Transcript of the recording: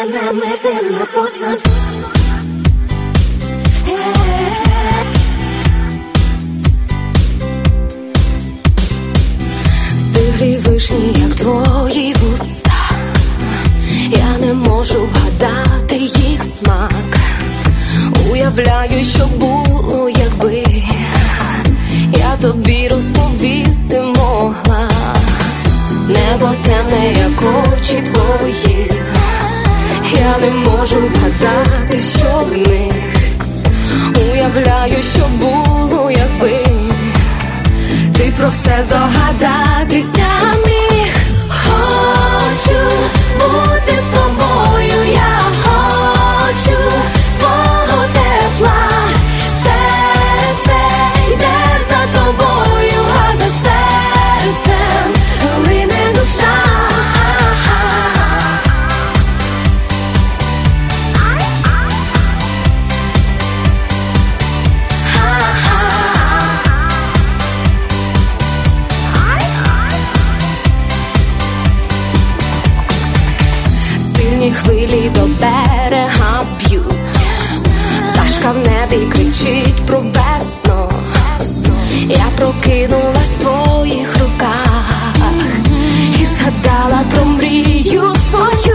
мене ти не посадь. Стиглі вишні, як твої вуста, я не можу вгадати їх смак. Уявляю, що було, якби я тобі розповісти могла. Небо темне, як очі твої, я не можу вгадати, що в них. Уявляю, що було, якби ти про все здогадатися міг. Хочу бути з тобою, я хочу твого тепла. Серце йде за тобою, а за серцем лине душа. Сильні хвилі до берега б'ють, пташка в небі кричить про весну. Я прокинулась в твоїх руках і згадала про мрію свою.